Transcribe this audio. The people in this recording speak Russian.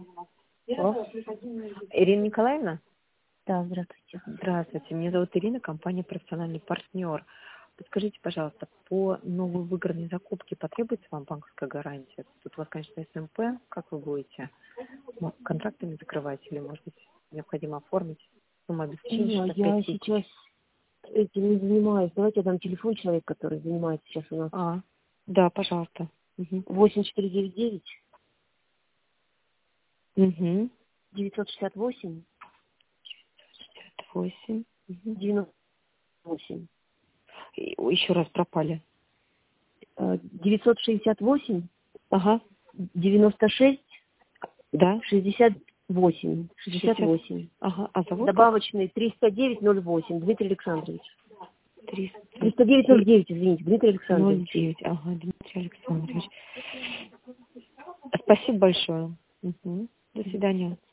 Алло. Ирина Николаевна? Да, здравствуйте. Здравствуйте, меня зовут Ирина, компания «Профессиональный партнер». Подскажите, пожалуйста, по новой выигранной закупке потребуется вам банковская гарантия? Тут у вас, конечно, СМП. Как вы будете? Контрактами закрывать или, может быть, необходимо оформить сумму обеспечения? Я сейчас этим не занимаюсь. Давайте я дам телефон человека, который занимается сейчас у нас. Да, пожалуйста. 8499 Угу. 968 68. 98. Еще раз пропали. 968 Ага. 96 Да. 68. 68. Ага. А зовут? Добавочный 30908. Дмитрий Александрович. 309. 30909, извините, Дмитрий Александрович. 09. Ага, Дмитрий Александрович. Спасибо большое. До свидания.